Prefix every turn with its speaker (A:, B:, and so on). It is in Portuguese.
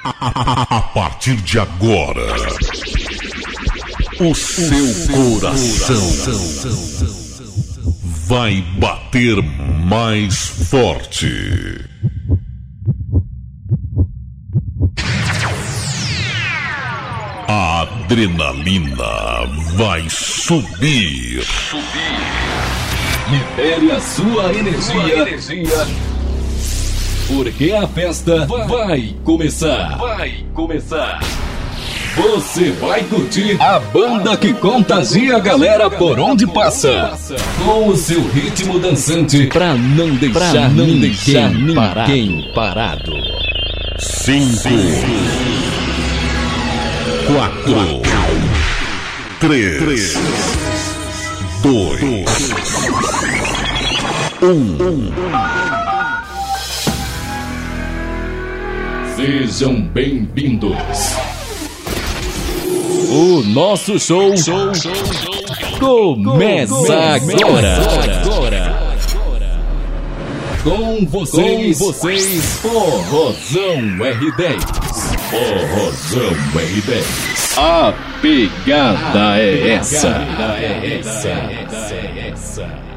A: A partir de agora, o seu coração vai bater mais forte. A adrenalina vai subir.
B: Libere a sua energia. Porque a festa vai começar. Você vai curtir a banda que contagia a galera por onde passa. Com o seu ritmo dançante pra não deixar ninguém parado.
A: 5, 4, 3, 2, 1.
B: Sejam bem-vindos. O nosso show começa agora. Com vocês, Forrozão R10. A pegada é essa.